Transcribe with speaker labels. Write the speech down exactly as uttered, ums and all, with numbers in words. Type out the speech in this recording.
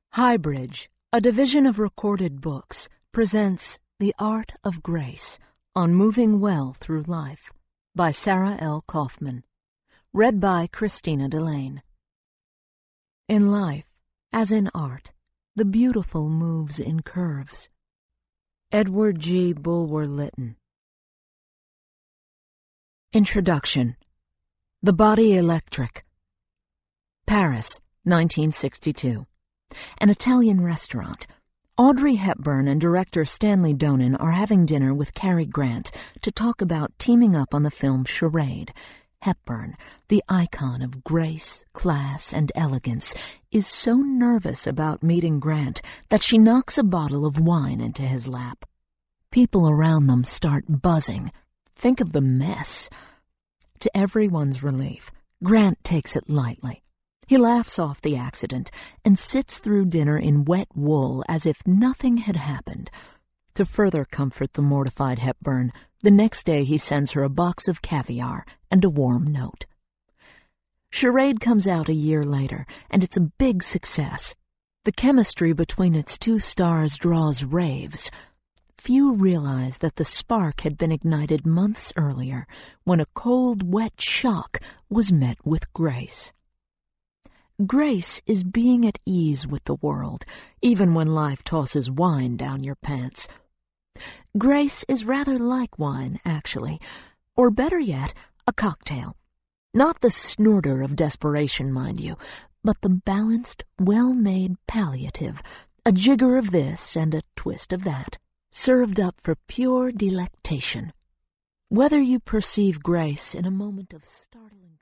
Speaker 1: Highbridge, a division of Recorded Books, presents The Art of Grace on Moving Well Through Life by Sarah L. Kaufman. Read by Christina Delane. In life, as in art, the beautiful moves in curves. Edward G. Bulwer-Lytton. Introduction. The Body Electric. Paris, nineteen sixty-two. An Italian restaurant. Audrey Hepburn and director Stanley Donen are having dinner with Cary Grant to talk about teaming up on the film Charade. Hepburn, the icon of grace, class, and elegance, is so nervous about meeting Grant that she knocks a bottle of wine into his lap. People around them start buzzing. Think of the mess. To everyone's relief, Grant takes it lightly. He laughs off the accident and sits through dinner in wet wool as if nothing had happened. To further comfort the mortified Hepburn, the next day he sends her a box of caviar and a warm note. Charade comes out a year later, and it's a big success. The chemistry between its two stars draws raves. Few realize that the spark had been ignited months earlier when a cold, wet shock was met with grace. Grace is being at ease with the world, even when life tosses wine down your pants. Grace is rather like wine, actually, or better yet, a cocktail. Not the snorter of desperation, mind you, but the balanced, well-made palliative, a jigger of this and a twist of that, served up for pure delectation. Whether you perceive grace in a moment of startling